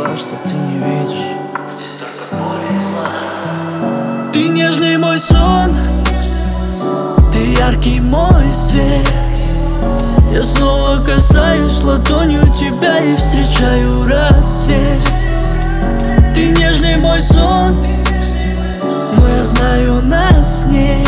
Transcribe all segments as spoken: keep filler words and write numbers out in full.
то, что ты не видишь. Здесь только боли и зла. Ты нежный мой сон, ты яркий мой свет. Я снова касаюсь ладонью тебя и встречаю рассвет. Ты нежный мой сон, но я знаю, нас нет.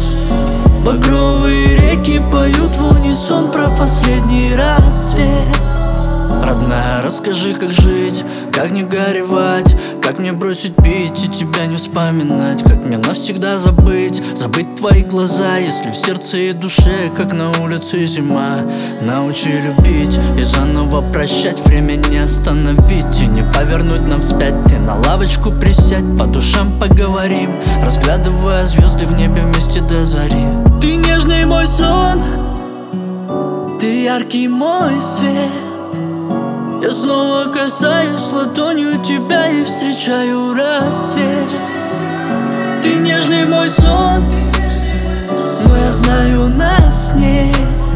Багровые реки поют в унисон про последний рассвет. Родная, расскажи, как жить, как не горевать, как мне бросить пить и тебя не вспоминать, как мне навсегда забыть, забыть твои глаза, если в сердце и душе, как на улице зима. Научи любить и заново прощать, время не остановить и не повернуть нам вспять. Ты на лавочку присядь, по душам поговорим, разглядывая звезды в небе вместе до зари. Ты нежный мой сон, ты яркий мой свет. Я снова касаюсь ладонью тебя и встречаю рассвет. Ты нежный мой сон, но я знаю, нас нет.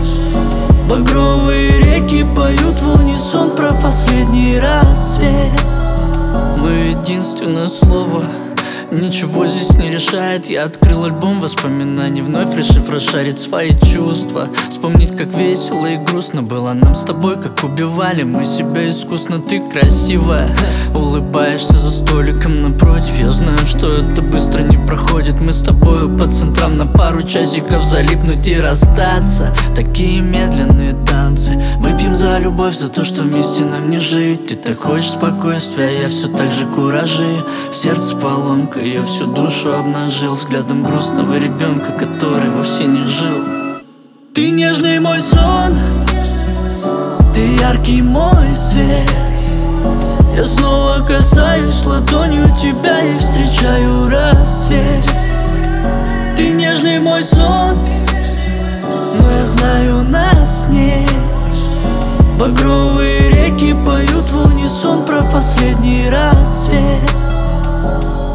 Багровые реки поют в унисон про последний рассвет. Мы единственное слово, ничего здесь не решает. Я открыл альбом воспоминаний, вновь решив расшарить свои чувства. Вспомнить, как весело и грустно было нам с тобой, как убивали мы себя искусно. Ты красивая, улыбаешься за столиком напротив. Я знаю, что это быстро не проходит. Мы с тобою по центрам на пару часиков залипнуть и расстаться. Такие медленные танцы. Выпьем за любовь, за то, что вместе нам не жить. Ты так хочешь спокойствия, я все так же куражи. В сердце поломка, я всю душу обнажил взглядом грустного ребенка, который вовсе не жил. Ты нежный мой сон, ты яркий мой свет. Я снова касаюсь ладонью тебя и встречаю рассвет. Ты нежный мой сон, но я знаю, нас нет. Багровые реки поют в унисон про последний рассвет.